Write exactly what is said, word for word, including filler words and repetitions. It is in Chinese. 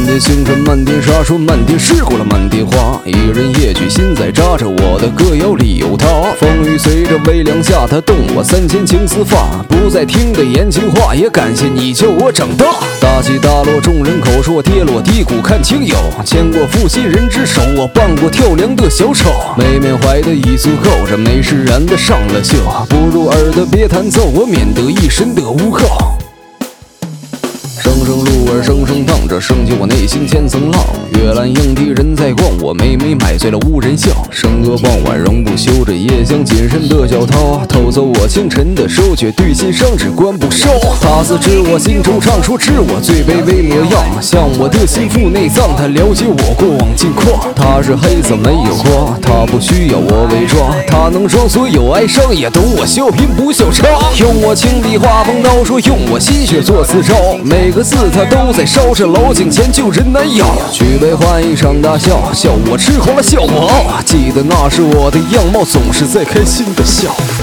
点星辰，漫点沙说，漫点诗过了漫点花。一人夜曲心在扎着，我的歌谣里有他。风雨随着微凉下，他动我三千青丝发。不再听的言情话，也感谢你救我长大。大起大落众人口说，跌落低谷看清友。牵过负心人之手，我扮过跳梁的小丑。没缅怀的已足够，这没释然的上了锈。不入耳的别弹奏，我免得一身的污垢。声声鹿儿声声荡着，升起我内心千层浪。月兰映地人在逛，我每每买醉了无人笑。笙歌傍晚仍不休，这夜香谨慎的小涛，偷走我清晨的收，却对心伤只关不收。他似知我心惆怅，说知我最卑微模样，像我的心腹内脏，他了解我过往近况。他是黑色没有光，他不需要我伪装，他能装所有哀伤，也懂我笑贫不笑娼。用我情笔画风刀，说用我心血做刺招，每个字他都在烧，这老井前救人难要。举杯换一场大笑，笑我痴狂了笑我傲，记得那时我的样貌总是在开心的笑。